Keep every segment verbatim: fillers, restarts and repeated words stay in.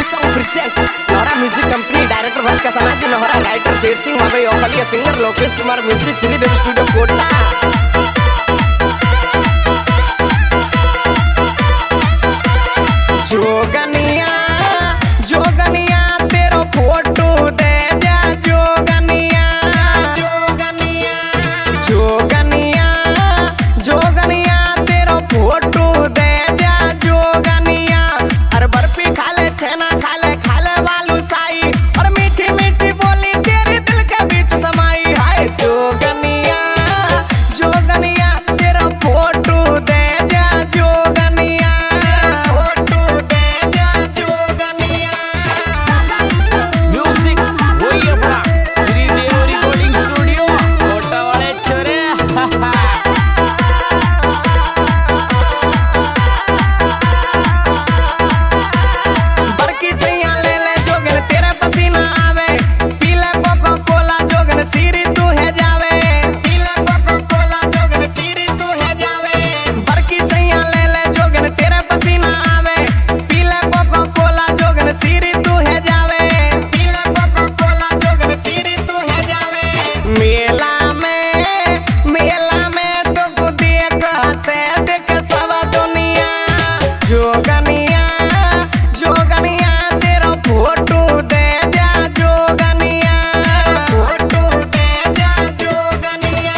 नोहरा music company director भक्त कसना जी नोहरा राइटर शेर सिंह माबई ओखलिया singer Lokesh Kumar music Shridev studio Kota. जोगनिया जोगनिया तेरो फोटो दे जा जोगनिया जोगनिया जोगनिया जोगनिया तेरो फोटो दे जा जोगनिया। अरे बर्फी खा ले छेना खा ले खा ले बालू साई और मीठी मीठी बोली तेरे दिल के बीच समाई। हाय जोगनिया जोगनिया तेरा फोटो दे जा जोगनिया फोटो दे जा जोगनिया। म्यूजिक वही अपना श्रीदेव रिकॉर्डिंग स्टूडियो कोटा वाले छोरे। बड़की छैया ले ले जोगन तेरे पसीना आवे पीले कोको कोला जोगन सीरी तू है जावे पीले कोको कोला जोगन सीरी तू है जावे। बड़की छैया ले ले जोगन तेरे पसीना आवे पीले कोको कोला जोगन सीरी तू है जावे पीले कोको कोला जोगन सीरी तू है जावे। मेला में मेला में तो को देख हंसे देख सब दुनिया। जोगनिया जोगनिया तेरा फोटो दे जा जोगनिया फोटो दे जा जोगनिया।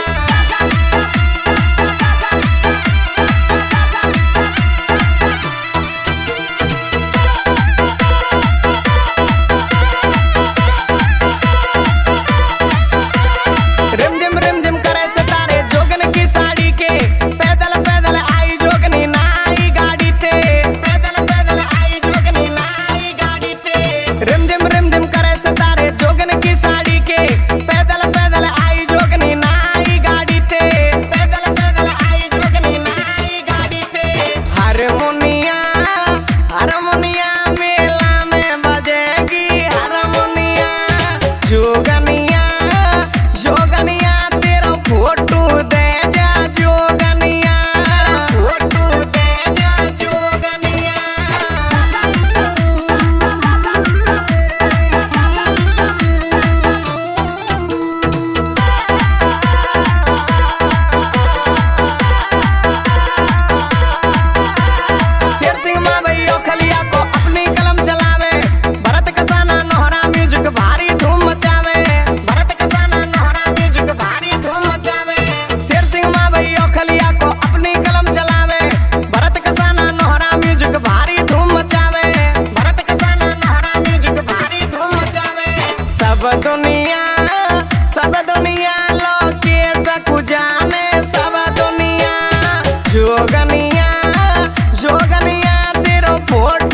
रिम झिम रिम झिम करे सितारे जोगन की साड़ी के पैदल पैदल आई जोगनी ना आई गाड़ी ते पैदल पैदल आई जोगनी ना आई गाड़ी ते। रिम झिम रिम झिम करे सितारे जोगन की साड़ी के पैदल पैदल आई जोगनी ना आई गाड़ी ते पैदल पैदल आई जोगनी ना आई गाड़ी ते। हारमोनिया हारमोनिया मेला में बजेगी हारमोनिया। जोगनिया जोगनिया तेरा फोटो दे जा जोगनिया फोटो दे जा जोगनिया। शेर सिंह माबई ओखलिया को अपनी कलम चलावे भरत कसाना नोहरा म्यूजिक भारी धूम मचावे भरत कसाना नोहरा म्यूजिक भारी धूम मचावे। शेर सिंह माबई ओखलिया को अपनी कलम चलावे भरत कसाना नोहरा म्यूजिक भारी धूम मचावे भरत कसाना नोहरा म्यूजिक भारी धूम मचावे। सब दुनिया सब दुनिया लोके सकु जाने सब दुनिया। जोगनिया जोगनिया तेरो फोटो